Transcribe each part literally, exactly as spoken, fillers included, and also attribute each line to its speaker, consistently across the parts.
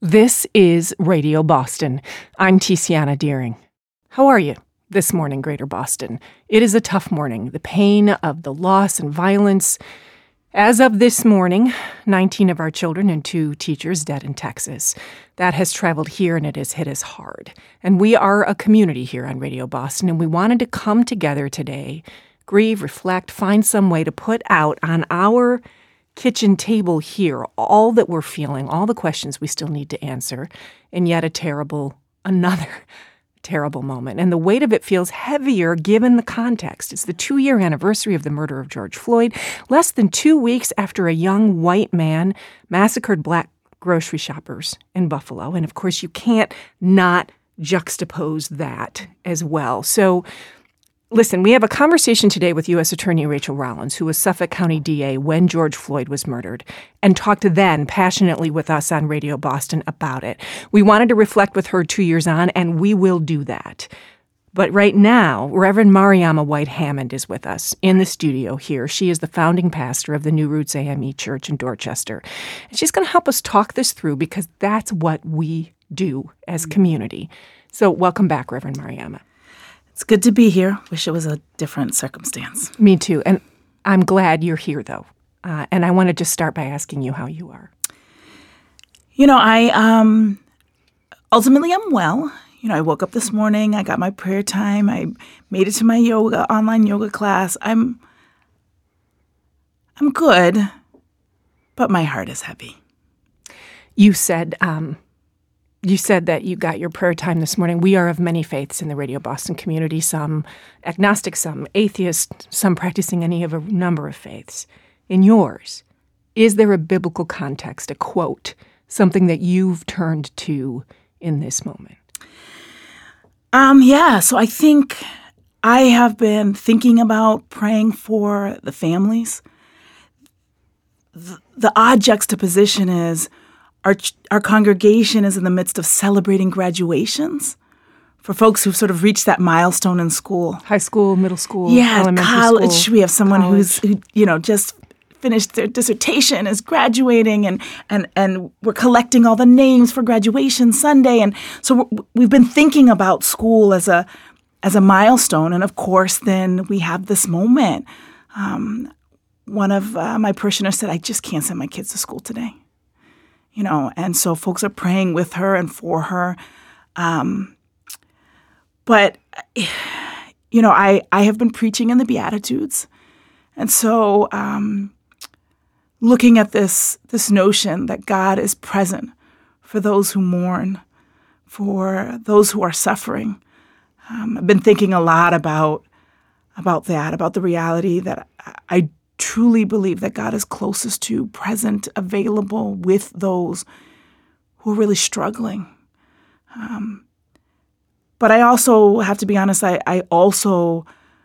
Speaker 1: This is Radio Boston. I'm Tiziana Deering. How are you this morning, Greater Boston? It is a tough morning. The pain of the loss and violence. As of this morning, nineteen of our children and two teachers dead in Texas. That has traveled here and it has hit us hard. And we are a community here on Radio Boston, and we wanted to come together today, grieve, reflect, find some way to put out on our kitchen table here all that we're feeling, all the questions we still need to answer, and yet a terrible, another terrible moment. And the weight of it feels heavier given the context. It's the two-year anniversary of the murder of George Floyd, less than two weeks after a young white man massacred black grocery shoppers in Buffalo. And of course, you can't not juxtapose that as well. So listen, we have a conversation today with U S Attorney Rachel Rollins, who was Suffolk County D A when George Floyd was murdered, and talked then passionately with us on Radio Boston about it. We wanted to reflect with her two years on, and we will do that. But right now, Reverend Mariama White Hammond is with us in the studio here. She is the founding pastor of the New Roots A M E Church in Dorchester. And she's going to help us talk this through because that's what we do as community. So welcome back, Reverend Mariama.
Speaker 2: It's good to be here. Wish it was a different circumstance.
Speaker 1: Me too. And I'm glad you're here, though. Uh, and I want to just start by asking you how you are.
Speaker 2: You know, I um, ultimately I'm well. You know, I woke up this morning. I got my prayer time. I made it to my yoga, online yoga class. I'm, I'm good, but my heart is heavy.
Speaker 1: You said... Um, You said that you got your prayer time this morning. We are of many faiths in the Radio Boston community, some agnostic, some atheist, some practicing any of a number of faiths. In yours, is there a biblical context, a quote, something that you've turned to in this moment?
Speaker 2: Um, yeah, so I think I have been thinking about praying for the families. The, the odd juxtaposition is Our our congregation is in the midst of celebrating graduations for folks who've sort of reached that milestone in school.
Speaker 1: High school, middle school,
Speaker 2: yeah,
Speaker 1: elementary
Speaker 2: college.
Speaker 1: school.
Speaker 2: We have someone
Speaker 1: college.
Speaker 2: who's who, you know, just finished their dissertation, is graduating, and and and we're collecting all the names for graduation Sunday. And so we're, we've been thinking about school as a as a milestone. And of course, then we have this moment. Um, one of uh, my parishioners said, "I just can't send my kids to school today." You know, and so folks are praying with her and for her. Um, but, you know, I, I have been preaching in the Beatitudes. And so um, looking at this, this notion that God is present for those who mourn, for those who are suffering, um, I've been thinking a lot about, about that, about the reality that I truly believe that God is closest to, present, available with those who are really struggling. Um, but I also have to be honest, I, I also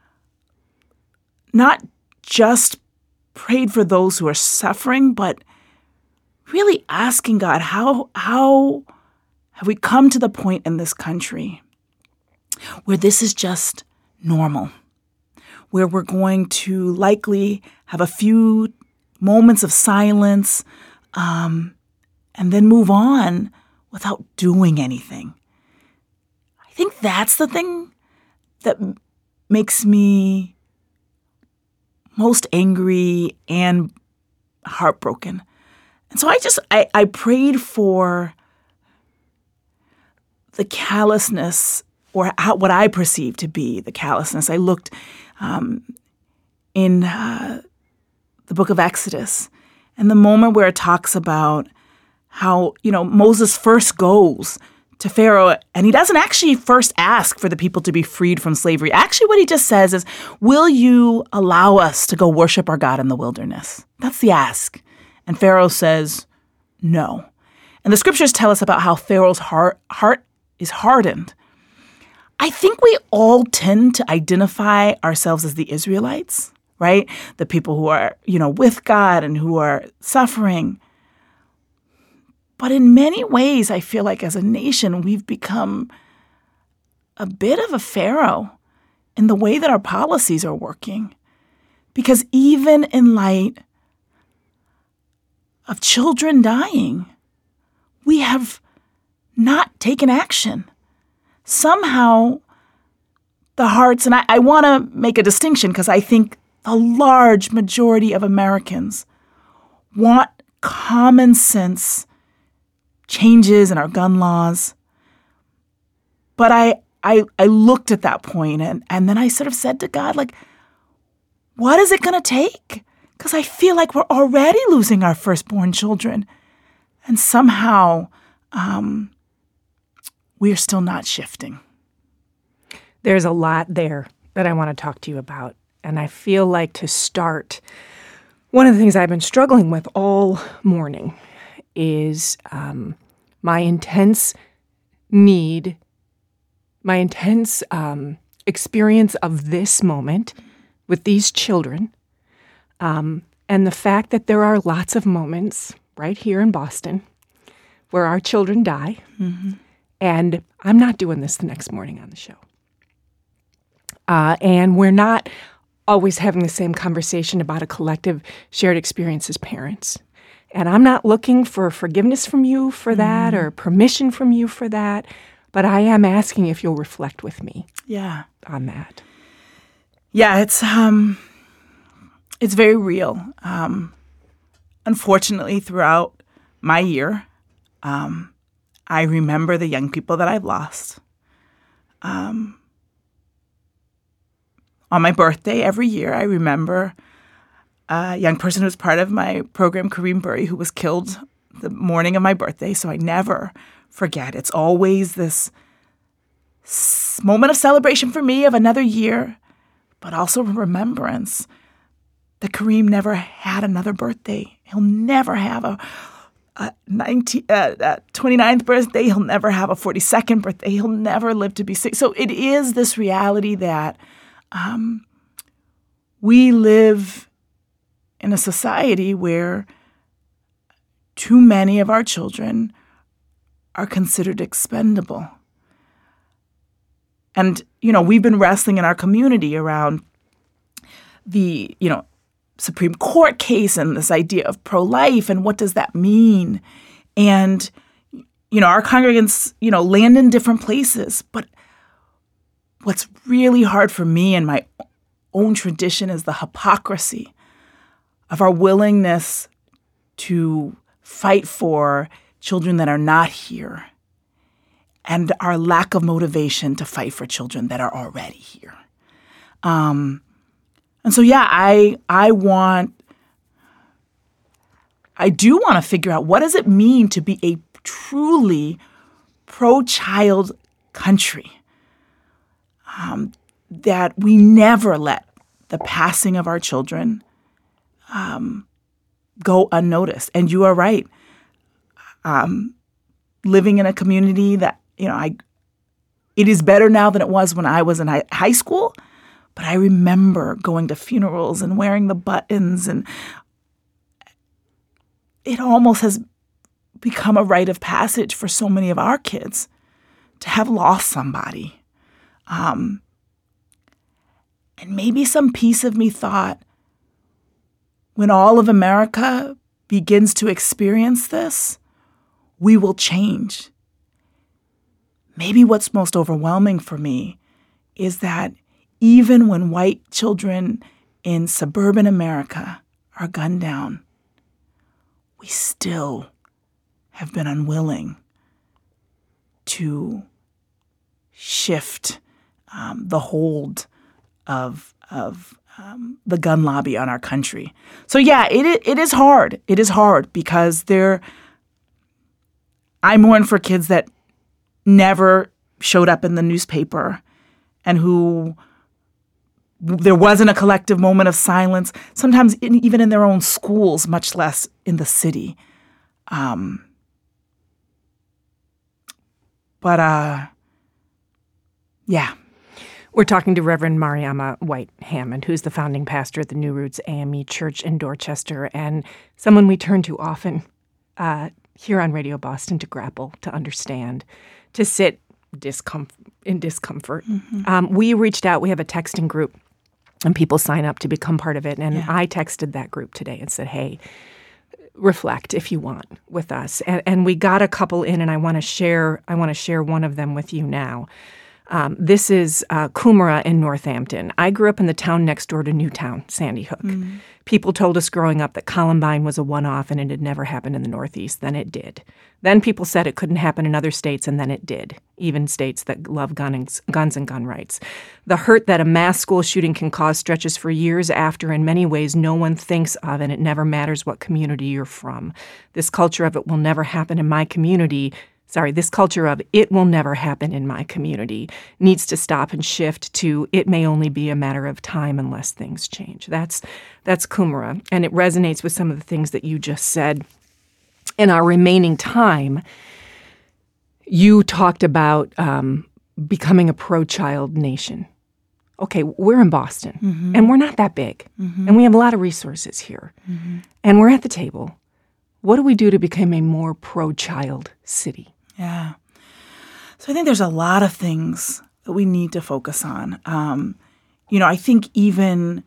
Speaker 2: not just prayed for those who are suffering, but really asking God, how, how have we come to the point in this country where this is just normal? Where we're going to likely have a few moments of silence um, and then move on without doing anything. I think that's the thing that m- makes me most angry and heartbroken. And so I just, I, I prayed for the callousness, or how, what I perceived to be the callousness. I looked Um, in uh, the book of Exodus, and the moment where it talks about how, you know, Moses first goes to Pharaoh, and he doesn't actually first ask for the people to be freed from slavery. Actually, what he just says is, will you allow us to go worship our God in the wilderness? That's the ask. And Pharaoh says, no. And the scriptures tell us about how Pharaoh's heart, heart is hardened. I think we all tend to identify ourselves as the Israelites, right? The people who are, you know, with God and who are suffering. But in many ways, I feel like as a nation, we've become a bit of a Pharaoh in the way that our policies are working. Because even in light of children dying, we have not taken action. Somehow the hearts, and I, I want to make a distinction because I think the large majority of Americans want common sense changes in our gun laws. But I I, I looked at that point and, and then I sort of said to God, like, what is it going to take? Because I feel like we're already losing our firstborn children. And somehow um, we are still not shifting.
Speaker 1: There's a lot there that I want to talk to you about. And I feel like to start, one of the things I've been struggling with all morning is um, my intense need, my intense um, experience of this moment with these children, um, and the fact that there are lots of moments right here in Boston where our children die, mm-hmm. and I'm not doing this the next morning on the show. Uh, and we're not always having the same conversation about a collective shared experience as parents. And I'm not looking for forgiveness from you for that mm. or permission from you for that, but I am asking if you'll reflect with me
Speaker 2: yeah.
Speaker 1: on that.
Speaker 2: Yeah, it's um, it's very real. Um, unfortunately, throughout my year, um, I remember the young people that I've lost. Um, on my birthday every year, I remember a young person who was part of my program, Kareem Burry, who was killed the morning of my birthday. So I never forget. It's always this moment of celebration for me of another year, but also remembrance that Kareem never had another birthday. He'll never have a, a nineteen, uh, uh, twenty-ninth birthday. He'll never have a forty-second birthday. He'll never live to be six. So it is this reality that um, we live in a society where too many of our children are considered expendable. And, you know, we've been wrestling in our community around the, you know, Supreme Court case and this idea of pro-life and what does that mean? And, you know, our congregants, you know, land in different places. But what's really hard for me and my own tradition is the hypocrisy of our willingness to fight for children that are not here and our lack of motivation to fight for children that are already here. Um, and so, yeah, I I want, I do want to figure out what does it mean to be a truly pro-child country, um, that we never let the passing of our children um, go unnoticed. And you are right. Um, living in a community that, you know, I, it is better now than it was when I was in high, high school, but I remember going to funerals and wearing the buttons, and it almost has become a rite of passage for so many of our kids to have lost somebody. Um, and maybe some piece of me thought, when all of America begins to experience this, we will change. Maybe what's most overwhelming for me is that even when white children in suburban America are gunned down, we still have been unwilling to shift um, the hold of of um, the gun lobby on our country. So yeah, it it is hard. It is hard because there. I mourn for kids that never showed up in the newspaper and who there wasn't a collective moment of silence, sometimes in, even in their own schools, much less in the city. Um, but, uh, yeah.
Speaker 1: We're talking to Reverend Mariama White Hammond, who's the founding pastor at the New Roots A M E Church in Dorchester, and someone we turn to often uh, here on Radio Boston to grapple, to understand, to sit discomf- in discomfort. Mm-hmm. Um, we reached out. We have a texting group, and people sign up to become part of it. And yeah. I texted that group today and said, hey, reflect if you want with us. And, and we got a couple in, and I want to share. I want to share one of them with you now. Um, this is uh, Coomera in Northampton. I grew up in the town next door to Newtown, Sandy Hook. Mm. People told us growing up that Columbine was a one-off and it had never happened in the Northeast. Then it did. Then people said it couldn't happen in other states, and then it did, even states that love gun and, guns and gun rights. The hurt that a mass school shooting can cause stretches for years after in many ways no one thinks of, and it never matters what community you're from. This culture of it will never happen in my community Sorry, this culture of it will never happen in my community needs to stop and shift to it may only be a matter of time unless things change. That's that's Coomera, and it resonates with some of the things that you just said. In our remaining time, you talked about um, becoming a pro-child nation. Okay, we're in Boston, mm-hmm. and we're not that big, mm-hmm. and we have a lot of resources here, mm-hmm. and we're at the table. What do we do to become a more pro-child city?
Speaker 2: Yeah. So I think there's a lot of things that we need to focus on. Um, you know, I think even,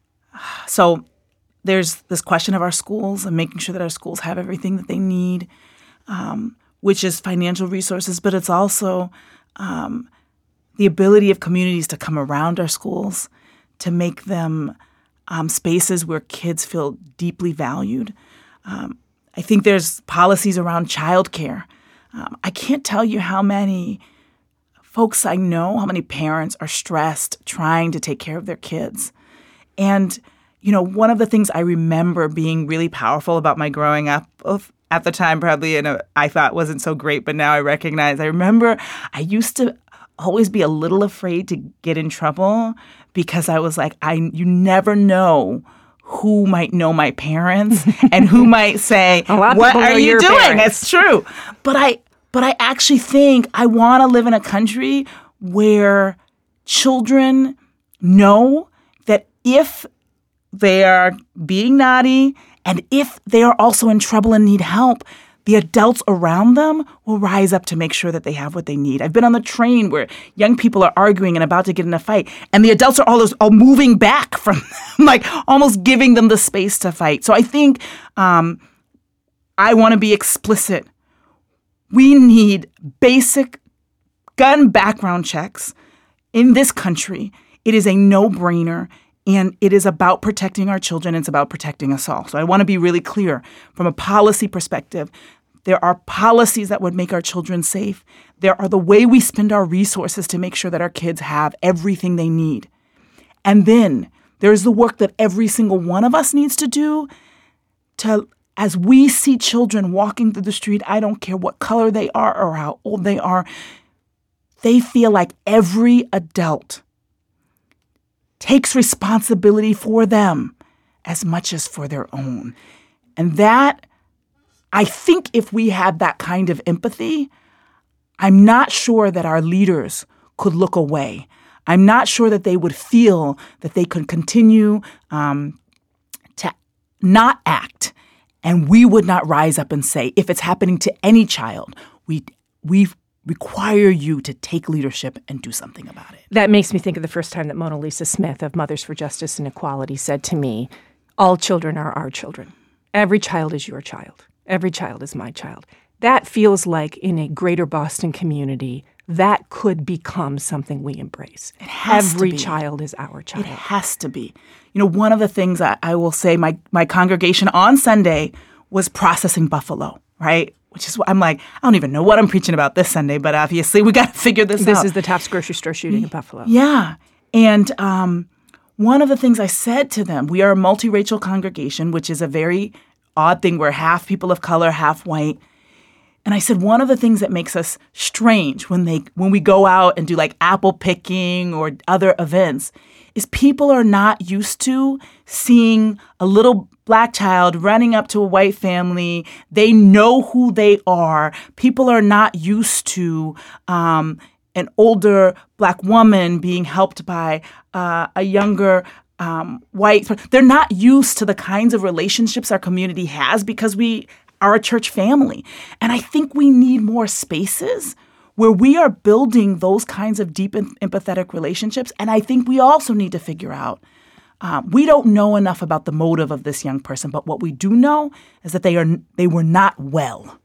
Speaker 2: so there's this question of our schools and making sure that our schools have everything that they need, um, which is financial resources, but it's also um, the ability of communities to come around our schools, to make them um, spaces where kids feel deeply valued. Um, I think there's policies around childcare. Um, I can't tell you how many folks I know, how many parents are stressed trying to take care of their kids. And, you know, one of the things I remember being really powerful about my growing up of, at the time, probably, and I thought wasn't so great, but now I recognize, I remember I used to always be a little afraid to get in trouble because I was like, I you never know who might know my parents and who might say, what are you doing?
Speaker 1: Parents.
Speaker 2: It's true. But I but I actually think I want to live in a country where children know that if they are being naughty and if they are also in trouble and need help, the adults around them will rise up to make sure that they have what they need. I've been on the train where young people are arguing and about to get in a fight, and the adults are all, all moving back from them, like almost giving them the space to fight. So I think um, I want to be explicit. We need basic gun background checks in this country. It is a no-brainer, and it is about protecting our children. It's about protecting us all. So I want to be really clear from a policy perspective. There are policies that would make our children safe. There are the way we spend our resources to make sure that our kids have everything they need. And then there's the work that every single one of us needs to do to, as we see children walking through the street, I don't care what color they are or how old they are, they feel like every adult takes responsibility for them as much as for their own. And that, I think if we had that kind of empathy, I'm not sure that our leaders could look away. I'm not sure that they would feel that they could continue um, to not act, and we would not rise up and say, if it's happening to any child, we we require you to take leadership and do something about it.
Speaker 1: That makes me think of the first time that Mona Lisa Smith of Mothers for Justice and Equality said to me, all children are our children. Every child is your child. Every child is my child. That feels like in a greater Boston community, that could become something we embrace.
Speaker 2: It has
Speaker 1: Every
Speaker 2: to be.
Speaker 1: child is our child.
Speaker 2: It has to be. You know, one of the things I, I will say, my, my congregation on Sunday was processing buffalo, right? Which is what I'm like, I don't even know what I'm preaching about this Sunday, but obviously we got to figure this,
Speaker 1: this
Speaker 2: out.
Speaker 1: This is the Tops grocery store shooting in Buffalo.
Speaker 2: Yeah. And um, one of the things I said to them, we are a multiracial congregation, which is a very odd thing. We're half people of color, half white. And I said, one of the things that makes us strange when they when we go out and do like apple picking or other events is people are not used to seeing a little black child running up to a white family. They know who they are. People are not used to um, an older black woman being helped by uh, a younger um, white. They're not used to the kinds of relationships our community has because we are a church family. And I think we need more spaces where we are building those kinds of deep and empathetic relationships. And I think we also need to figure out Um, we don't know enough about the motive of this young person, but what we do know is that they are they were not well.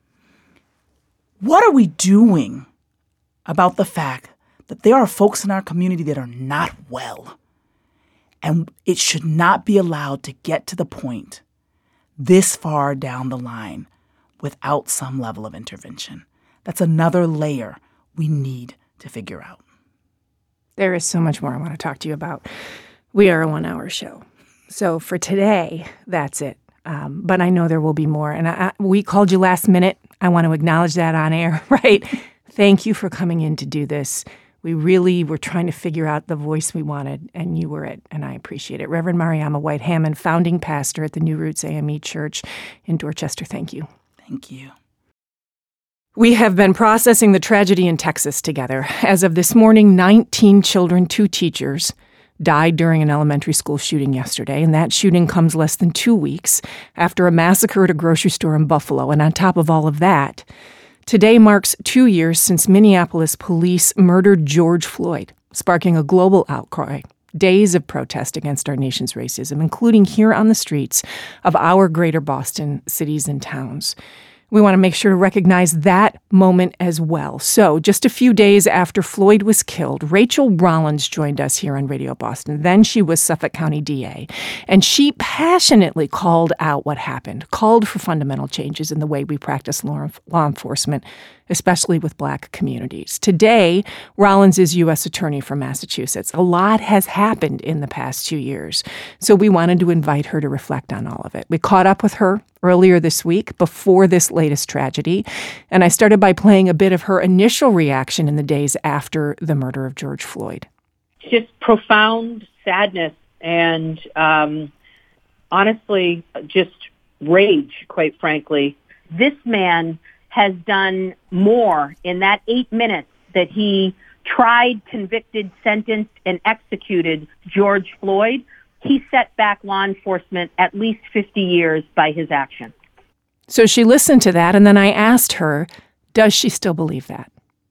Speaker 2: What are we doing about the fact that there are folks in our community that are not well? And it should not be allowed to get to the point this far down the line without some level of intervention. That's another layer we need to figure out.
Speaker 1: There is so much more I want to talk to you about. We are a one-hour show. So for today, that's it. Um, but I know there will be more. And I, I, we called you last minute. I want to acknowledge that on air, right? Thank you for coming in to do this. We really were trying to figure out the voice we wanted, and you were it, and I appreciate it. Reverend Mariama White Hammond, founding pastor at the New Roots A M E Church in Dorchester. Thank you.
Speaker 2: Thank you.
Speaker 1: We have been processing the tragedy in Texas together. As of this morning, nineteen children, two teachers, died during an elementary school shooting yesterday, and that shooting comes less than two weeks after a massacre at a grocery store in Buffalo. And on top of all of that, today marks two years since Minneapolis police murdered George Floyd, sparking a global outcry. Days of protest against our nation's racism, including here on the streets of our greater Boston cities and towns. We want to make sure to recognize that moment as well. So just a few days after Floyd was killed, Rachel Rollins joined us here on Radio Boston. Then she was Suffolk County D A, and she passionately called out what happened, called for fundamental changes in the way we practice law, law enforcement, especially with Black communities. Today, Rollins is U S Attorney for Massachusetts. A lot has happened in the past two years, so we wanted to invite her to reflect on all of it. We caught up with her earlier this week before this latest tragedy, and I started by playing a bit of her initial reaction in the days after the murder of George Floyd.
Speaker 3: Just profound sadness and um, honestly, just rage, quite frankly. This man has done more in that eight minutes that he tried, convicted, sentenced, and executed George Floyd. He set back law enforcement at least fifty years by his action.
Speaker 1: So she listened to that, and then I asked her, does she still believe that?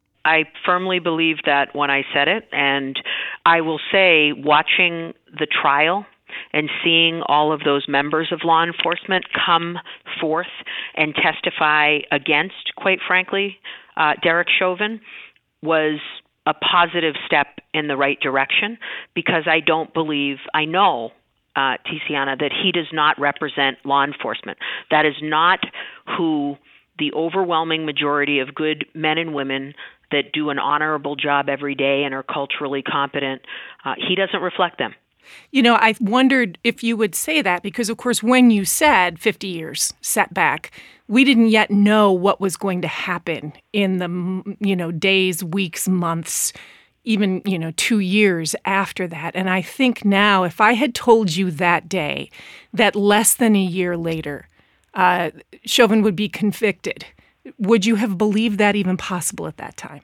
Speaker 4: I firmly believe that when I said it, and I will say, watching the trial and seeing all of those members of law enforcement come forth and testify against, quite frankly, uh, Derek Chauvin was a positive step in the right direction, because I don't believe, I know, uh, Tiziana, that he does not represent law enforcement. That is not who the overwhelming majority of good men and women that do an honorable job every day and are culturally competent, uh, he doesn't reflect them.
Speaker 1: You know, I wondered if you would say that because, of course, when you said fifty years setback, we didn't yet know what was going to happen in the, you know, days, weeks, months, even, you know, two years after that. And I think now, if I had told you that day that less than a year later, uh, Chauvin would be convicted, would you have believed that even possible at that time?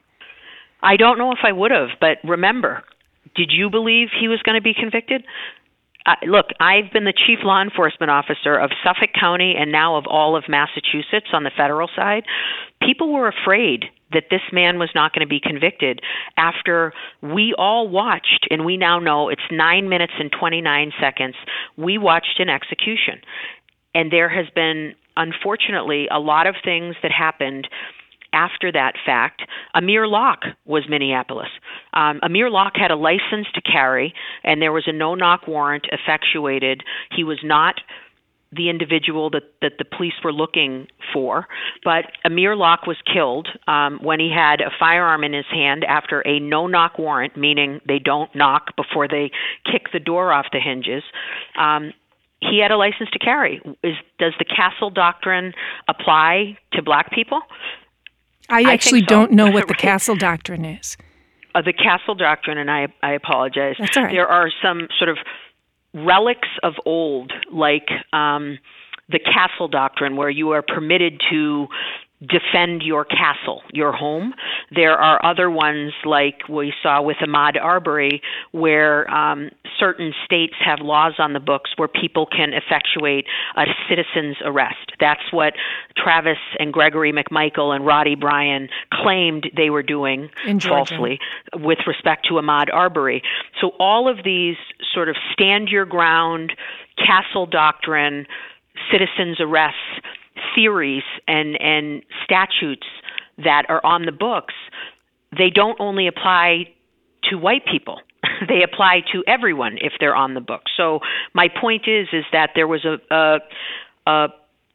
Speaker 4: I don't know if I would have, but remember, did you believe he was going to be convicted? Uh, look, I've been the chief law enforcement officer of Suffolk County and now of all of Massachusetts on the federal side. People were afraid that this man was not going to be convicted after we all watched, and we now know it's nine minutes and twenty-nine seconds, we watched an execution. And there has been, unfortunately, a lot of things that happened after that fact. Amir Locke was Minneapolis. Um, Amir Locke had a license to carry, and there was a no-knock warrant effectuated. He was not the individual that, that the police were looking for, but Amir Locke was killed um, when he had a firearm in his hand after a no-knock warrant, meaning they don't knock before they kick the door off the hinges. Um, he had a license to carry. Is, does the Castle Doctrine apply to Black people?
Speaker 1: I actually
Speaker 4: I so.
Speaker 1: don't know what the
Speaker 4: right.
Speaker 1: Castle Doctrine is.
Speaker 4: Uh, the Castle Doctrine, and I, I apologize.
Speaker 1: That's all right.
Speaker 4: There are some sort of relics of old, like um, the Castle Doctrine, where you are permitted to defend your castle, your home. There are other ones like we saw with Ahmaud Arbery, where um, certain states have laws on the books where people can effectuate a citizen's arrest. That's what Travis and Gregory McMichael and Roddy Bryan claimed they were doing falsely with respect to Ahmaud Arbery. So all of these sort of stand your ground, castle doctrine, citizen's arrests, theories and, and statutes that are on the books, they don't only apply to white people. They apply to everyone if they're on the book. So my point is, is that there was a, a, a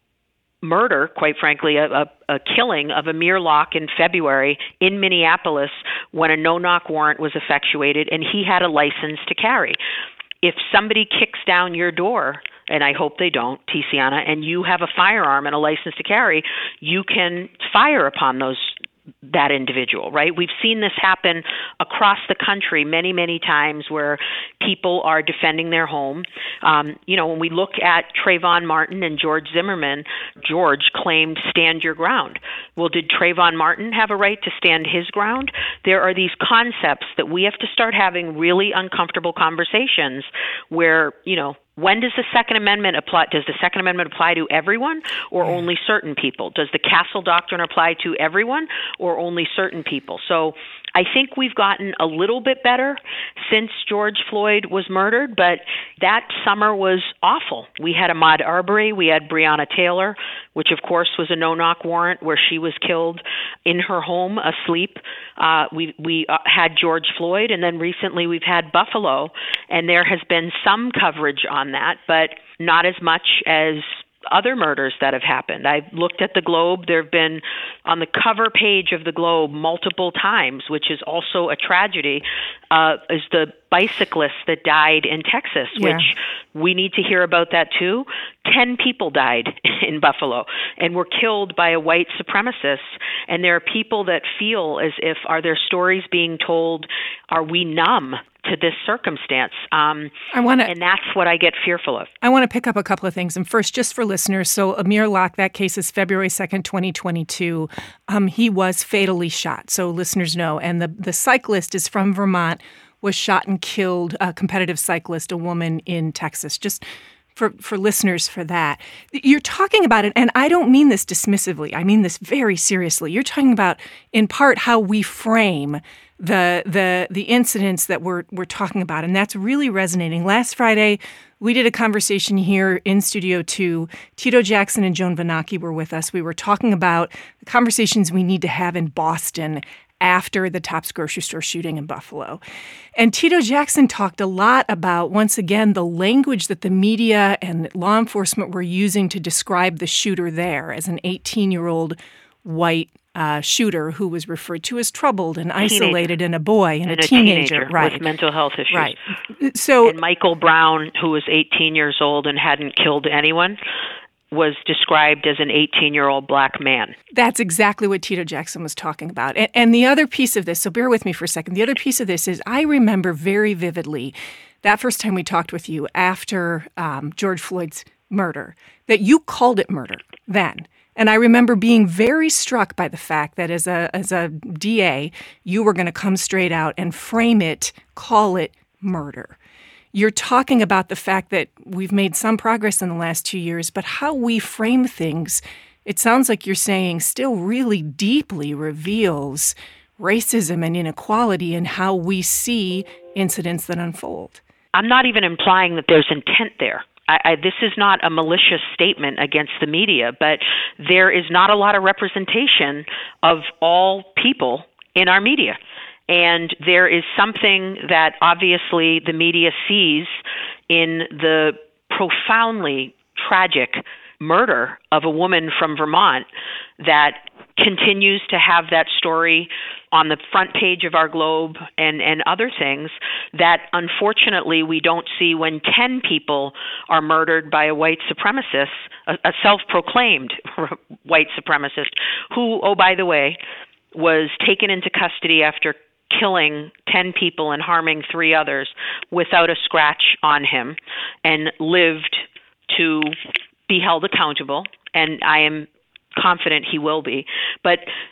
Speaker 4: murder, quite frankly, a, a, a killing of Amir Locke in February in Minneapolis when a no-knock warrant was effectuated and he had a license to carry. If somebody kicks down your door, and I hope they don't, Tiziana, and you have a firearm and a license to carry, you can fire upon those that individual, right? We've seen this happen across the country many, many times where people are defending their home. Um, you know, when we look at Trayvon Martin and George Zimmerman, George claimed stand your ground. Well, did Trayvon Martin have a right to stand his ground? There are these concepts that we have to start having really uncomfortable conversations where, you know, when does the Second Amendment apply? Does the Second Amendment apply to everyone or only certain people? Does the Castle Doctrine apply to everyone or only certain people? So I think we've gotten a little bit better since George Floyd was murdered, but that summer was awful. We had Ahmaud Arbery, we had Breonna Taylor, which of course was a no-knock warrant where she was killed in her home asleep. Uh, we we uh, had George Floyd, and then recently we've had Buffalo, and there has been some coverage on that, but not as much as other murders that have happened. I've looked at the Globe. There have been on the cover page of the Globe multiple times, which is also a tragedy, uh, is the bicyclist that died in Texas, yeah. which we need to hear about that too. Ten people died in Buffalo and were killed by a white supremacist. And there are people that feel as if, are their stories being told? Are we numb to this circumstance? Um, I want to, and that's what I get fearful of.
Speaker 1: I want to pick up a couple of things. And first, just for listeners, so Amir Locke, that case is February second, twenty twenty-two. Um, he was fatally shot, so listeners know. And the, the cyclist is from Vermont, was shot and killed, a competitive cyclist, a woman in Texas. Just for, for listeners for that. You're talking about it, and I don't mean this dismissively. I mean this very seriously. You're talking about, in part, how we frame the the the incidents that we're we're talking about, and that's really resonating. Last Friday, we did a conversation here in Studio two. Tito Jackson and Joan Vanacchi were with us. We were talking about the conversations we need to have in Boston after the Tops grocery store shooting in Buffalo. And Tito Jackson talked a lot about, once again, the language that the media and law enforcement were using to describe the shooter there as an eighteen-year-old white uh, shooter who was referred to as troubled and isolated,
Speaker 4: teenager.
Speaker 1: and a boy and,
Speaker 4: and
Speaker 1: a,
Speaker 4: a
Speaker 1: teenager,
Speaker 4: teenager
Speaker 1: right.
Speaker 4: with mental health issues.
Speaker 1: Right. So,
Speaker 4: and Michael Brown, who was eighteen years old and hadn't killed anyone, was described as an eighteen-year-old black man.
Speaker 1: That's exactly what Tito Jackson was talking about. And, and the other piece of this, so bear with me for a second, the other piece of this is I remember very vividly that first time we talked with you after um, George Floyd's murder, that you called it murder then. And I remember being very struck by the fact that as a as a D A, you were going to come straight out and frame it, call it murder. You're talking about the fact that we've made some progress in the last two years, but how we frame things, it sounds like you're saying, still really deeply reveals racism and inequality in how we see incidents that unfold.
Speaker 4: I'm not even implying that there's intent there. I, I, this is not a malicious statement against the media, but there is not a lot of representation of all people in our media. And there is something that obviously the media sees in the profoundly tragic murder of a woman from Vermont that continues to have that story on the front page of our Globe and, and other things that unfortunately we don't see when ten people are murdered by a white supremacist, a, a self-proclaimed white supremacist who, oh, by the way, was taken into custody after killing ten people and harming three others without a scratch on him and lived to be held accountable, and I am confident he will be. But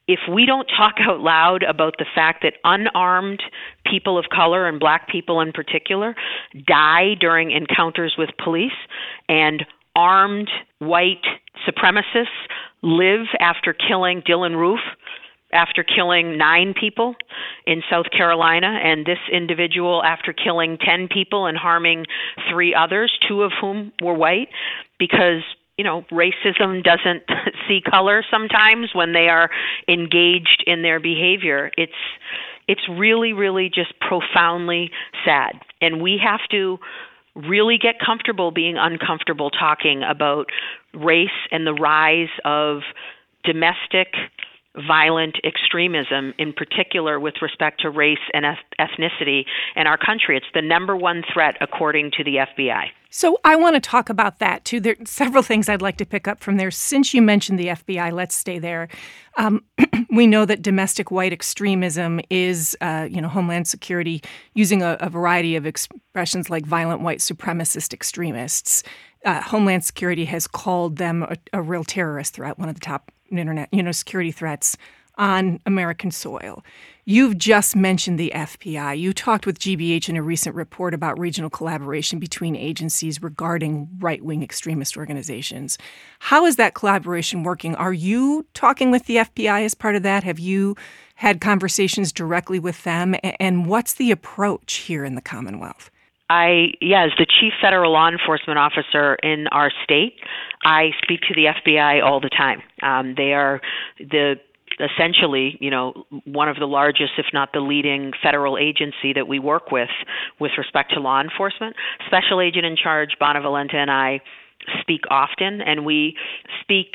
Speaker 4: if we don't talk out loud about the fact that unarmed people of color and black people in particular die during encounters with police, and armed white supremacists live after killing Dylan Roof, after killing nine people in South Carolina, and this individual after killing ten people and harming three others, two of whom were white, because, you know, racism doesn't see color sometimes when they are engaged in their behavior. It's it's really, really just profoundly sad. And we have to really get comfortable being uncomfortable talking about race and the rise of domestic violent extremism, in particular with respect to race and ethnicity in our country. It's the number one threat, according to the F B I.
Speaker 1: So I want to talk about that, too. There are several things I'd like to pick up from there. Since you mentioned the F B I, let's stay there. Um, we know that domestic white extremism is, uh, you know, Homeland Security using a, a variety of expressions like violent white supremacist extremists. Uh, Homeland Security has called them a, a real terrorist threat, one of the top internet, you know, security threats on American soil. You've just mentioned the F B I. You talked with G B H in a recent report about regional collaboration between agencies regarding right-wing extremist organizations. How is that collaboration working? Are you talking with the F B I as part of that? Have you had conversations directly with them? And what's the approach here in the Commonwealth?
Speaker 4: I, yeah, as the chief federal law enforcement officer in our state, I speak to the F B I all the time. Um, they are the essentially, you know, one of the largest, if not the leading federal agency that we work with with respect to law enforcement. Special Agent in Charge, Bonavalenta, and I speak often, and we speak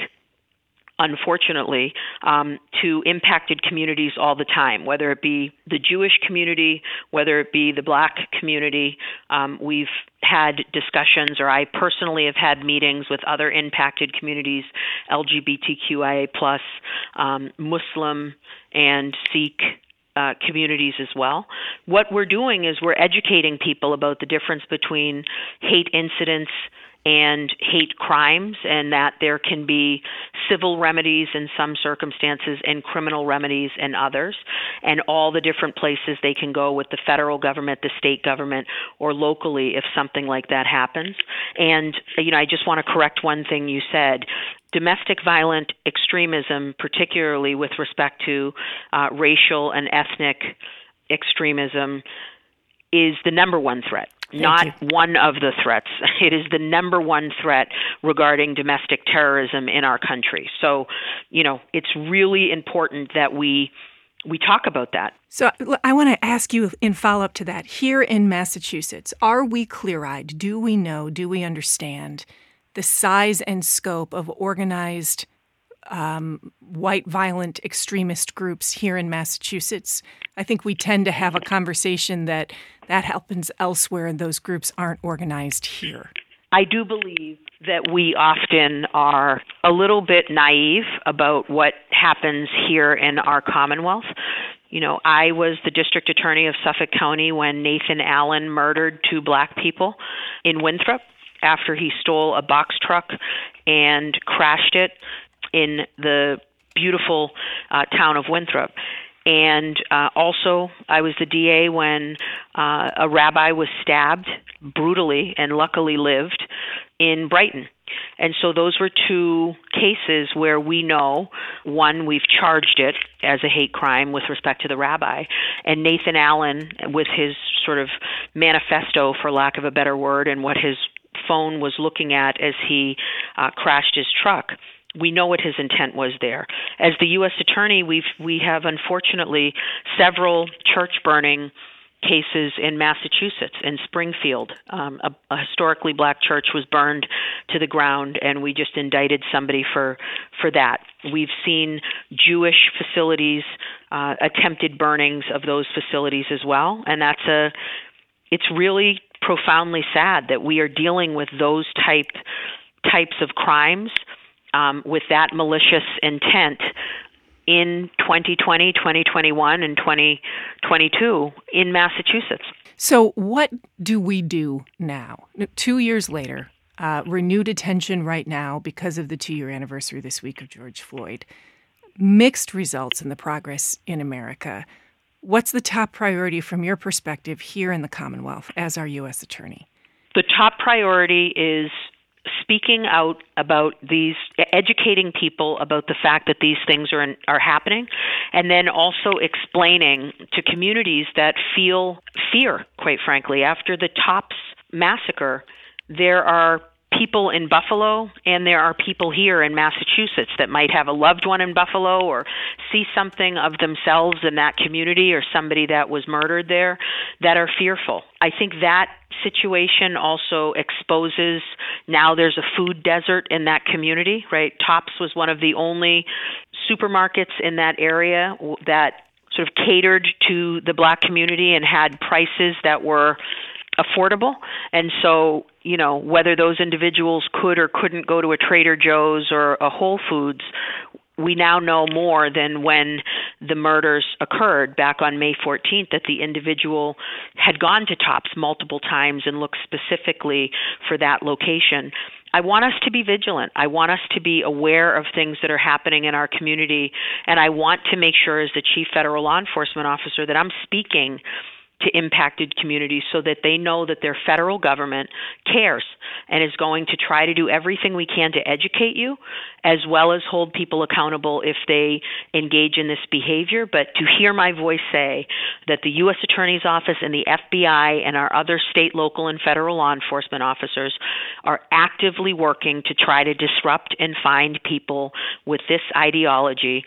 Speaker 4: unfortunately, um, to impacted communities all the time, whether it be the Jewish community, whether it be the black community. Um, we've had discussions, or I personally have had meetings with other impacted communities, L G B T Q I A plus, um, Muslim and Sikh Uh, communities as well. What we're doing is we're educating people about the difference between hate incidents and hate crimes, and that there can be civil remedies in some circumstances and criminal remedies in others, and all the different places they can go with the federal government, the state government, or locally if something like that happens. And, you know, I just want to correct one thing you said. Domestic violent extremism, particularly with respect to uh, racial and ethnic extremism, is the number one threat,
Speaker 1: Thank
Speaker 4: not
Speaker 1: you.
Speaker 4: one of the threats. It is the number one threat regarding domestic terrorism in our country. So, you know, it's really important that we we talk about that.
Speaker 1: So I want to ask you in follow-up to that. Here in Massachusetts, are we clear-eyed? Do we know, do we understand the size and scope of organized um, white violent extremist groups here in Massachusetts? I think we tend to have a conversation that that happens elsewhere and those groups aren't organized here.
Speaker 4: I do believe that we often are a little bit naive about what happens here in our Commonwealth. You know, I was the district attorney of Suffolk County when Nathan Allen murdered two black people in Winthrop after he stole a box truck and crashed it in the beautiful uh, town of Winthrop. And uh, also, I was the D A when uh, a rabbi was stabbed brutally and luckily lived in Brighton. And so those were two cases where we know, one, we've charged it as a hate crime with respect to the rabbi, and Nathan Allen, with his sort of manifesto, for lack of a better word, and what his phone was looking at as he uh, crashed his truck, we know what his intent was there. As the U S attorney, we've we have unfortunately several church burning cases in Massachusetts. In Springfield, um, a, a historically black church was burned to the ground, and we just indicted somebody for for that. We've seen Jewish facilities, uh, attempted burnings of those facilities as well, and that's a it's really profoundly sad that we are dealing with those type types of crimes um, with that malicious intent in twenty twenty, twenty twenty-one, and twenty twenty-two in Massachusetts.
Speaker 1: So what do we do now? Two years later, uh, renewed attention right now because of the two-year anniversary this week of George Floyd. mixed results in the progress in America. What's the top priority from your perspective here in the Commonwealth as our U S Attorney?
Speaker 4: The top priority is speaking out about these, educating people about the fact that these things are are happening, and then also explaining to communities that feel fear, quite frankly. After the Tops massacre, there are people in Buffalo and there are people here in Massachusetts that might have a loved one in Buffalo or see something of themselves in that community or somebody that was murdered there that are fearful. I think that situation also exposes, now there's a food desert in that community, right? Tops was one of the only supermarkets in that area that sort of catered to the Black community and had prices that were affordable. And so, you know, whether those individuals could or couldn't go to a Trader Joe's or a Whole Foods, we now know more than when the murders occurred back on May fourteenth, that the individual had gone to Tops multiple times and looked specifically for that location. I want us to be vigilant. I want us to be aware of things that are happening in our community, and I want to make sure as the Chief Federal Law Enforcement Officer that I'm speaking to impacted communities so that they know that their federal government cares and is going to try to do everything we can to educate you, as well as hold people accountable if they engage in this behavior. But to hear my voice say that the U S Attorney's Office and the F B I and our other state, local, and federal law enforcement officers are actively working to try to disrupt and find people with this ideology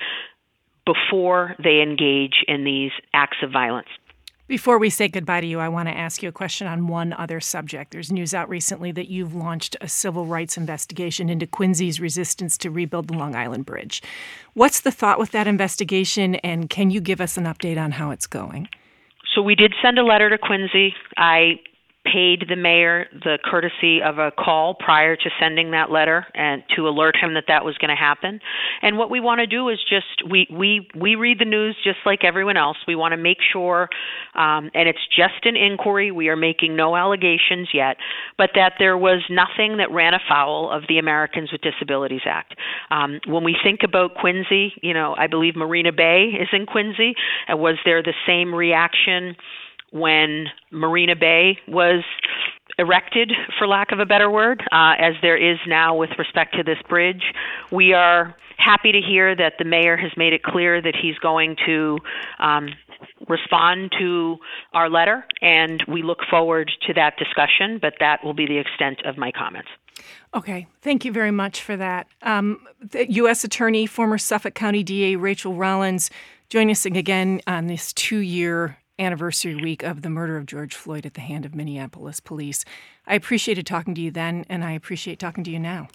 Speaker 4: before they engage in these acts of violence.
Speaker 1: Before we say goodbye to you, I want to ask you a question on one other subject. There's news out recently that you've launched a civil rights investigation into Quincy's resistance to rebuild the Long Island Bridge. What's the thought with that investigation, and can you give us an update on how it's going?
Speaker 4: So we did send a letter to Quincy. I paid the mayor the courtesy of a call prior to sending that letter and to alert him that that was going to happen. And what we want to do is just, we, we, we read the news just like everyone else. We want to make sure, um, and it's just an inquiry, we are making no allegations yet, but that there was nothing that ran afoul of the Americans with Disabilities Act. Um, when we think about Quincy, you know, I believe Marina Bay is in Quincy. And was there the same reaction when Marina Bay was erected, for lack of a better word, uh, as there is now with respect to this bridge? We are happy to hear that the mayor has made it clear that he's going to um, respond to our letter, and we look forward to that discussion, but that will be the extent of my comments.
Speaker 1: Okay. Thank you very much for that. Um, the U S Attorney, former Suffolk County D A Rachel Rollins, joining us again on this two-year anniversary week of the murder of George Floyd at the hand of Minneapolis police. I appreciated talking to you then, and I appreciate talking to you now.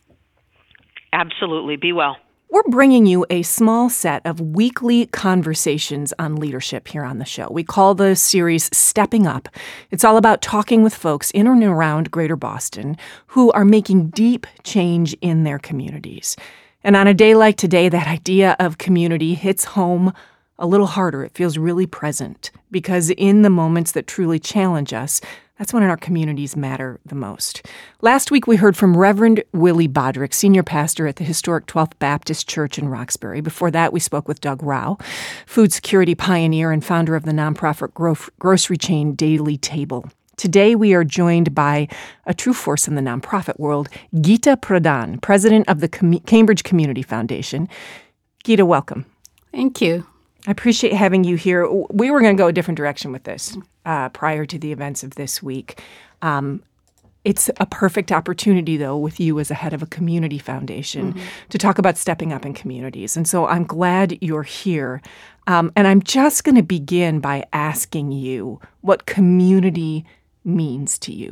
Speaker 4: Absolutely. Be well.
Speaker 1: We're bringing you a small set of weekly conversations on leadership here on the show. We call the series Stepping Up. It's all about talking with folks in and around Greater Boston who are making deep change in their communities. And on a day like today, that idea of community hits home a little harder. It feels really present because in the moments that truly challenge us, that's when our communities matter the most. Last week, we heard from Reverend Willie Bodrick, senior pastor at the historic twelfth Baptist Church in Roxbury. Before that, we spoke with Doug Rao, food security pioneer and founder of the nonprofit gro- grocery chain Daily Table. Today, we are joined by a true force in the nonprofit world, Geeta Pradhan, president of the Com- Cambridge Community Foundation. Geeta, welcome.
Speaker 5: Thank you.
Speaker 1: I appreciate having you here. We were going to go a different direction with this uh, prior to the events of this week. Um, it's a perfect opportunity, though, with you as a head of a community foundation mm-hmm. to talk about stepping up in communities. And so I'm glad you're here. Um, and I'm just going to begin by asking you what community means to you.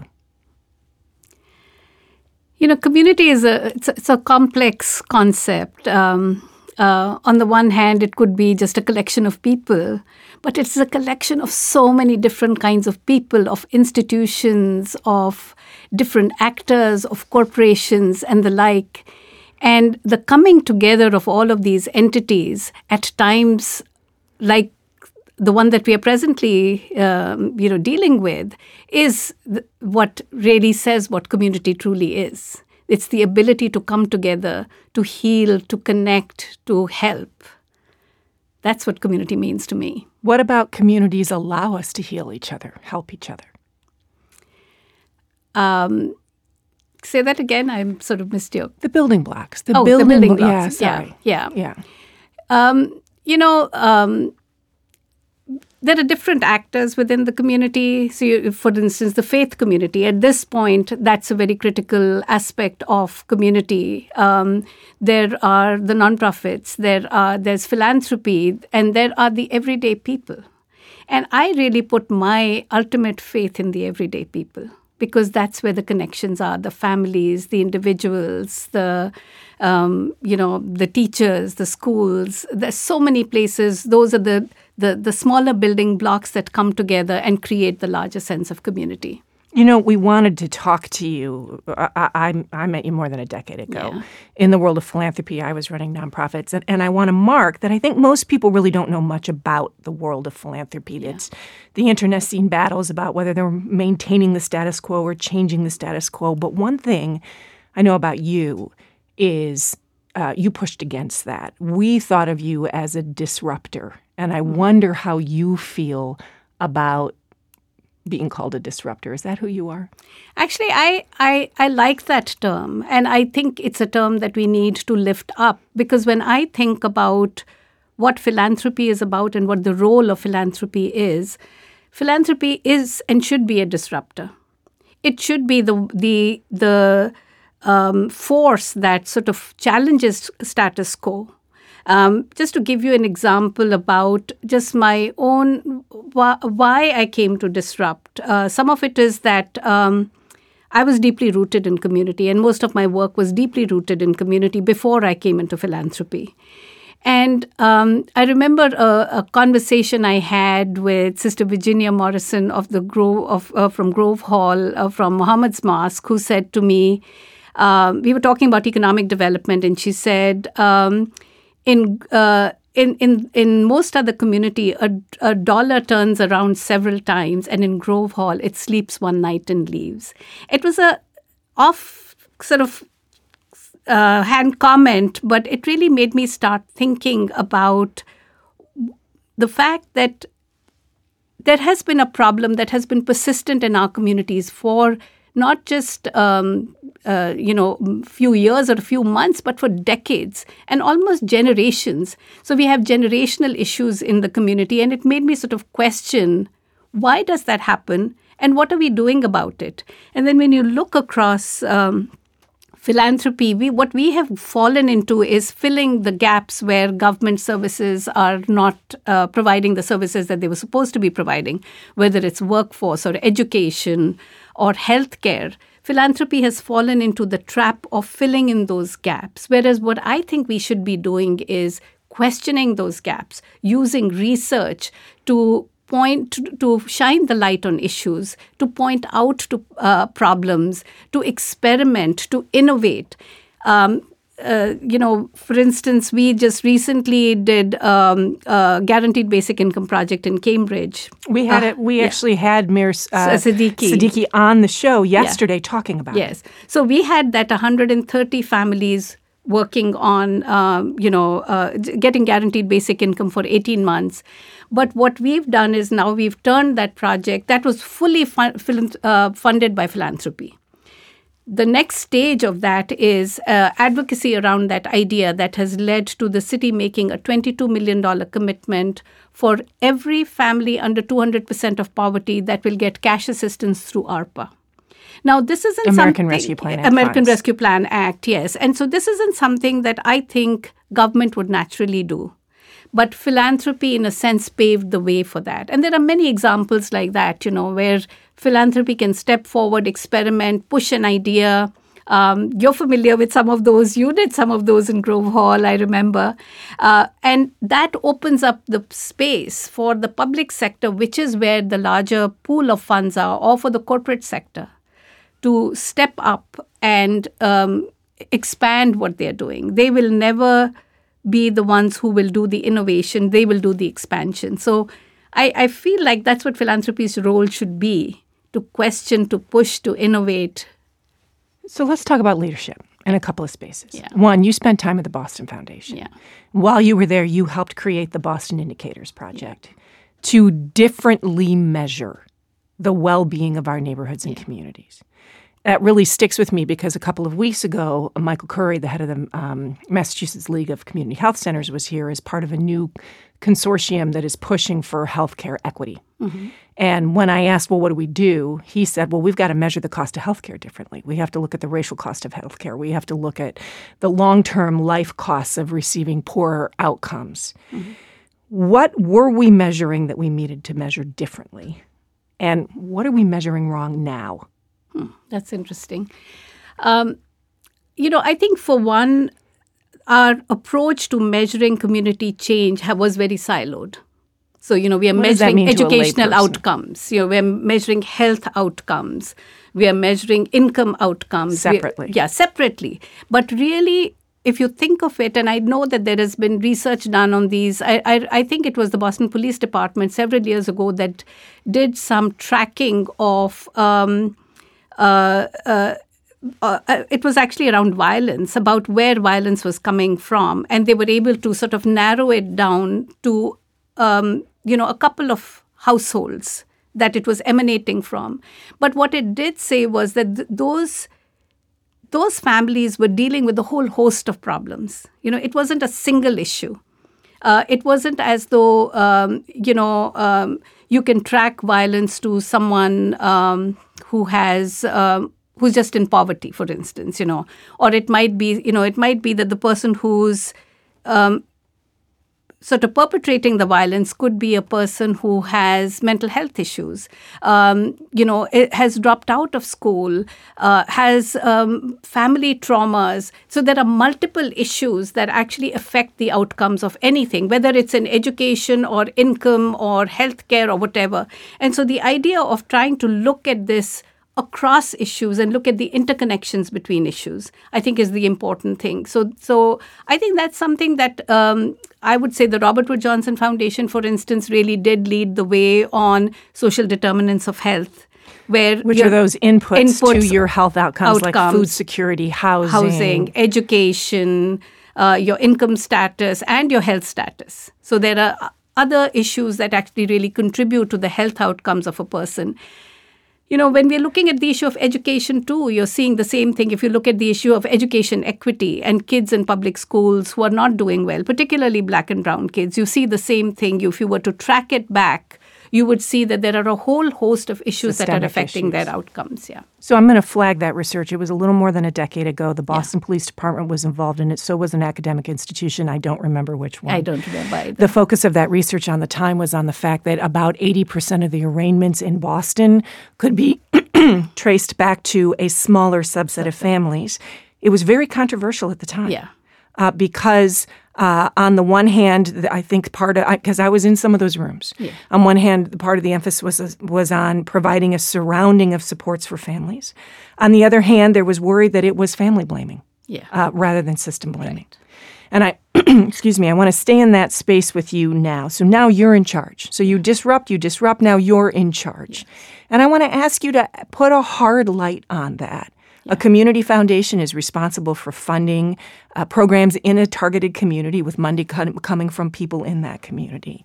Speaker 5: You know, community is a it's a, it's a complex concept. Um Uh, on the one hand, it could be just a collection of people, but it's a collection of so many different kinds of people, of institutions, of different actors, of corporations, and the like. And the coming together of all of these entities at times like the one that we are presently um, you know, dealing with is th- what really says what community truly is. It's the ability to come together, to heal, to connect, to help. That's what community means to me.
Speaker 1: What about communities allow us to heal each other, help each other?
Speaker 5: Um, say that again. I sort of missed you.
Speaker 1: The building blocks. The
Speaker 5: oh,
Speaker 1: building,
Speaker 5: the building
Speaker 1: blo-
Speaker 5: blocks.
Speaker 1: Yeah, sorry.
Speaker 5: Yeah,
Speaker 1: yeah.
Speaker 5: yeah. Um, you know, um, there are different actors within the community. So, you, for instance, the faith community, at this point, that's a very critical aspect of community. Um, there are the nonprofits, there are there's philanthropy, and there are the everyday people. And I really put my ultimate faith in the everyday people, because that's where the connections are, the families, the individuals, the, um, you know, the teachers, the schools. There's so many places. Those are the, the, the smaller building blocks that come together and create the larger sense of community.
Speaker 1: You know, we wanted to talk to you. I, I, I met you more than a decade ago.
Speaker 5: Yeah.
Speaker 1: In the world of philanthropy, I was running nonprofits. And, and I want to mark that I think most people really don't know much about the world of philanthropy.
Speaker 5: Yeah.
Speaker 1: It's the internecine battles about whether they're maintaining the status quo or changing the status quo. But one thing I know about you is uh, you pushed against that. We thought of you as a disruptor. And I wonder how you feel about being called a disruptor. Is that who you are?
Speaker 5: Actually, I, I, I like that term. And I think it's a term that we need to lift up, because when I think about what philanthropy is about and what the role of philanthropy is, philanthropy is and should be a disruptor. It should be the the the um, force that sort of challenges status quo. Um, just to give you an example about just my own, wh- why I came to Disrupt, uh, some of it is that um, I was deeply rooted in community, and most of my work was deeply rooted in community before I came into philanthropy. And um, I remember a, a conversation I had with Sister Virginia Morrison of the Grove of uh, from Grove Hall uh, from Muhammad's Mosque, who said to me, um, we were talking about economic development, and she said, um, In uh, in in in most other community, a, a dollar turns around several times, and in Grove Hall, it sleeps one night and leaves. It was a off sort of uh, hand comment, but it really made me start thinking about the fact that there has been a problem that has been persistent in our communities for not just um, uh, you know, few years or a few months, but for decades and almost generations. So we have generational issues in the community, and it made me sort of question, why does that happen, and what are we doing about it? And then when you look across um, philanthropy, we what we have fallen into is filling the gaps where government services are not uh, providing the services that they were supposed to be providing, whether it's workforce or education or healthcare. Philanthropy has fallen into the trap of filling in those gaps, whereas what I think we should be doing is questioning those gaps, using research to point to, to shine the light on issues, to point out to uh, problems, to experiment, to innovate. Um, Uh, you know, for instance, we just recently did um, a guaranteed basic income project in Cambridge.
Speaker 1: We had
Speaker 5: uh,
Speaker 1: it. We
Speaker 5: yeah.
Speaker 1: actually had Mir uh,
Speaker 5: Siddiqui.
Speaker 1: Siddiqui on the show yesterday yeah. talking about
Speaker 5: yes.
Speaker 1: it.
Speaker 5: Yes. So we had that one hundred thirty families working on, um, you know, uh, getting guaranteed basic income for eighteen months. But what we've done is now we've turned that project that was fully fun- uh, funded by philanthropy. The next stage of that is uh, advocacy around that idea that has led to the city making a twenty-two million dollars commitment for every family under two hundred percent of poverty that will get cash assistance through ARPA. Now, this isn't
Speaker 1: American Rescue Plan Act.
Speaker 5: American
Speaker 1: funds.
Speaker 5: Rescue Plan Act, yes. And so this isn't something that I think government would naturally do. But philanthropy, in a sense, paved the way for that. And there are many examples like that, you know, where philanthropy can step forward, experiment, push an idea. Um, you're familiar with some of those. You did some of those in Grove Hall, I remember. Uh, and that opens up the space for the public sector, which is where the larger pool of funds are, or for the corporate sector, to step up and um, expand what they're doing. They will never be the ones who will do the innovation. They will do the expansion. So I, I feel like that's what philanthropy's role should be, to question, to push, to innovate.
Speaker 1: So let's talk about leadership in a couple of spaces.
Speaker 5: Yeah.
Speaker 1: One, you spent time at the Boston Foundation.
Speaker 5: Yeah.
Speaker 1: While you were there, you helped create the Boston Indicators Project to differently measure the well-being of our neighborhoods and communities. That really sticks with me because a couple of weeks ago, Michael Curry, the head of the um, Massachusetts League of Community Health Centers, was here as part of a new consortium that is pushing for healthcare equity. Mm-hmm. And when I asked, well, what do we do? He said, well, we've got to measure the cost of healthcare differently. We have to look at the racial cost of healthcare. We have to look at the long-term life costs of receiving poorer outcomes. Mm-hmm. What were we measuring that we needed to measure differently? And what are we measuring wrong now?
Speaker 5: Hmm, that's interesting. Um, you know, I think for one, our approach to measuring community change ha- was very siloed. So, you know, we are
Speaker 1: what does that
Speaker 5: measuring
Speaker 1: mean to a
Speaker 5: educational
Speaker 1: layperson?
Speaker 5: outcomes. You know, we are measuring health outcomes. We are measuring income outcomes.
Speaker 1: Separately.
Speaker 5: We, yeah, separately. But really, if you think of it, and I know that there has been research done on these, I, I, I think it was the Boston Police Department several years ago that did some tracking of... Um, Uh, uh, uh, it was actually around violence, about where violence was coming from. And they were able to sort of narrow it down to, um, you know, a couple of households that it was emanating from. But what it did say was that th- those those families were dealing with a whole host of problems. You know, it wasn't a single issue. Uh, it wasn't as though, um, you know, um, you can track violence to someone um, who has, um, who's just in poverty, for instance, you know, or it might be, you know, it might be that the person who's um, sort of perpetrating the violence could be a person who has mental health issues, um, you know, it has dropped out of school, uh, has um, family traumas. So there are multiple issues that actually affect the outcomes of anything, whether it's in education or income or healthcare or whatever. And so the idea of trying to look at this across issues and look at the interconnections between issues, I think is the important thing. So so I think that's something that um, I would say the Robert Wood Johnson Foundation, for instance, really did lead the way on social determinants of health. Where
Speaker 1: Which are those inputs,
Speaker 5: inputs
Speaker 1: to your health outcomes,
Speaker 5: outcomes,
Speaker 1: like food security, housing,
Speaker 5: housing education, uh, your income status, and your health status. So there are other issues that actually really contribute to the health outcomes of a person. You know, when we're looking at the issue of education too, you're seeing the same thing. If you look at the issue of education equity and kids in public schools who are not doing well, particularly black and brown kids, you see the same thing. If you were to track it back, you would see that there are a whole host of issues Systemic that are affecting issues. Their outcomes. Yeah.
Speaker 1: So I'm going to flag that research. It was a little more than a decade ago. The Boston yeah. Police Department was involved in it. So was an academic institution. I don't remember which one.
Speaker 5: I don't remember either.
Speaker 1: The focus of that research on the time was on the fact that about eighty percent of the arraignments in Boston could be traced back to a smaller subset of families. It was very controversial at the time.
Speaker 5: Yeah.
Speaker 1: Uh, because uh, on the one hand, I think part of because I, I was in some of those rooms.
Speaker 5: Yeah.
Speaker 1: On one hand, the part of the emphasis was was on providing a surrounding of supports for families. On the other hand, there was worry that it was family blaming,
Speaker 5: yeah,
Speaker 1: uh, rather than system blaming.
Speaker 5: Right.
Speaker 1: And I, excuse me, I want to stay in that space with you now. So now you're in charge. So you disrupt, you disrupt. Now you're in charge, yes. And I want to ask you to put a hard light on that. A community foundation is responsible for funding uh, programs in a targeted community with money co- coming from people in that community.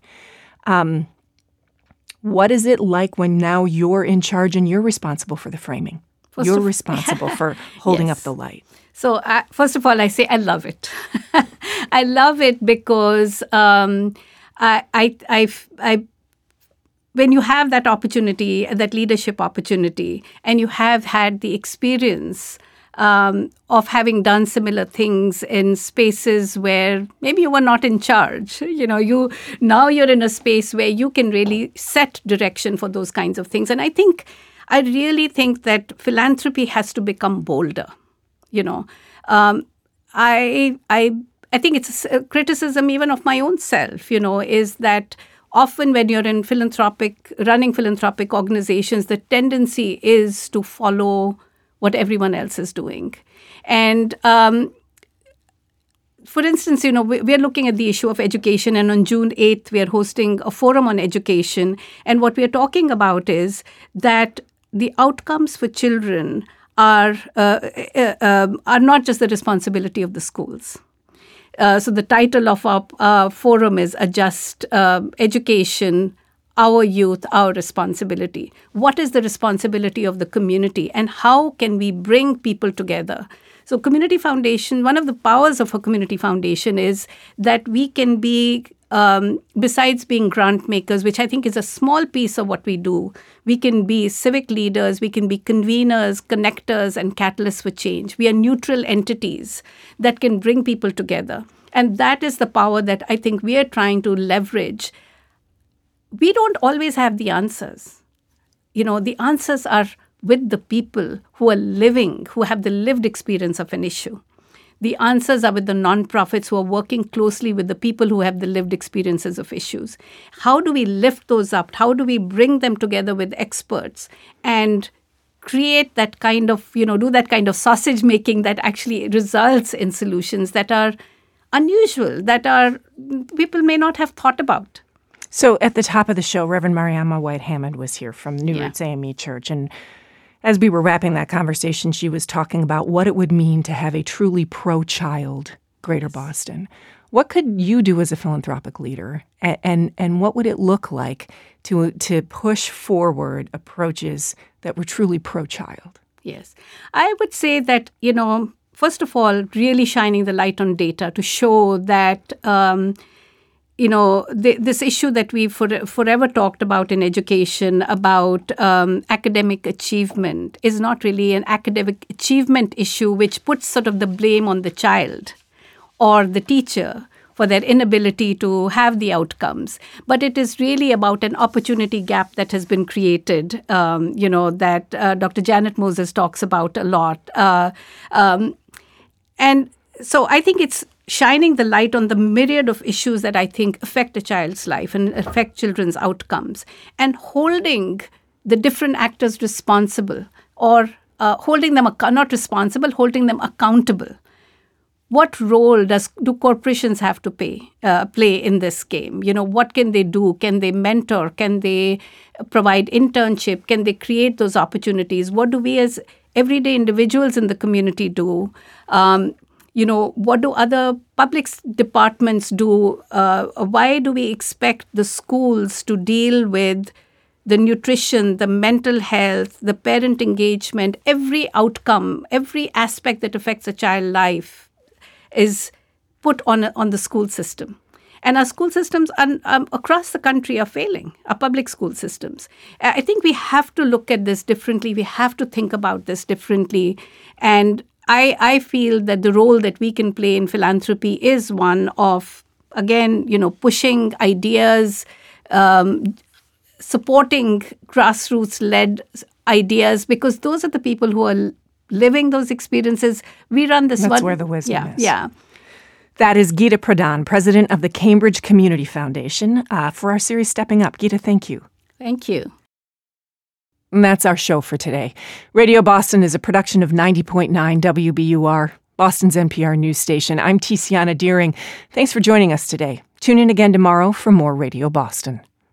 Speaker 1: Um, what is it like when now you're in charge and you're responsible for the framing? First you're of, responsible for holding
Speaker 5: yes.
Speaker 1: up the light.
Speaker 5: So uh, first of all, I say I love it. I love it because um, I, I, I, I when you have that opportunity, that leadership opportunity, and you have had the experience um, of having done similar things in spaces where maybe you were not in charge, you know, you now you're in a space where you can really set direction for those kinds of things. And I think, I really think that philanthropy has to become bolder, you know. Um, I, I, I think it's a criticism even of my own self, you know, is that often when you're in philanthropic, running philanthropic organizations, the tendency is to follow what everyone else is doing. And um, for instance, you know, we, we're looking at the issue of education, and on June eighth, we are hosting a forum on education. And what we're talking about is that the outcomes for children are uh, uh, uh, are not just the responsibility of the schools. Uh, so the title of our uh, forum is Adjust uh, Education, Our Youth, Our Responsibility. What is the responsibility of the community, and how can we bring people together? So Community Foundation, one of the powers of a community foundation is that we can be, um, besides being grant makers, which I think is a small piece of what we do, we can be civic leaders, we can be conveners, connectors, and catalysts for change. We are neutral entities that can bring people together. And that is the power that I think we are trying to leverage. We don't always have the answers. You know, the answers are with the people who are living, who have the lived experience of an issue. The answers are with the nonprofits who are working closely with the people who have the lived experiences of issues. How do we lift those up? How do we bring them together with experts and create that kind of, you know, do that kind of sausage making that actually results in solutions that are unusual, that are people may not have thought about?
Speaker 1: So at the top of the show, Reverend Mariama White Hammond was here from New
Speaker 5: Yeah.
Speaker 1: Roots A M E Church. And as we were wrapping that conversation, she was talking about what it would mean to have a truly pro-child Greater Boston. What could you do as a philanthropic leader? And, and, and what would it look like to, to push forward approaches that were truly pro-child?
Speaker 5: Yes. I would say that, you know, first of all, really shining the light on data to show that um, you know, the, this issue that we've for, forever talked about in education about um, academic achievement is not really an academic achievement issue which puts sort of the blame on the child or the teacher for their inability to have the outcomes. But it is really about an opportunity gap that has been created, um, you know, that uh, Doctor Janet Moses talks about a lot. Uh, um, and so I think it's shining the light on the myriad of issues that I think affect a child's life and affect children's outcomes, and holding the different actors responsible, or uh, holding them, ac- not responsible, holding them accountable. What role does do corporations have to pay, uh, play in this game? You know, what can they do? Can they mentor? Can they provide internship? Can they create those opportunities? What do we as everyday individuals in the community do? Um, You know, what do other public departments do? Uh, why do we expect the schools to deal with the nutrition, the mental health, the parent engagement, every outcome, every aspect that affects a child's life is put on, on the school system? And our school systems are, um, across the country are failing, our public school systems. I think we have to look at this differently. We have to think about this differently. And I, I feel that the role that we can play in philanthropy is one of, again, you know, pushing ideas, um, supporting grassroots-led ideas, because those are the people who are living those experiences. We run this
Speaker 1: That's
Speaker 5: one.
Speaker 1: where the wisdom
Speaker 5: yeah,
Speaker 1: is.
Speaker 5: Yeah.
Speaker 1: That is Geeta Pradhan, president of the Cambridge Community Foundation, uh, for our series Stepping Up. Geeta, thank you.
Speaker 5: Thank you.
Speaker 1: And that's our show for today. Radio Boston is a production of ninety point nine W B U R, Boston's N P R news station. I'm Tiziana Dearing. Thanks for joining us today. Tune in again tomorrow for more Radio Boston.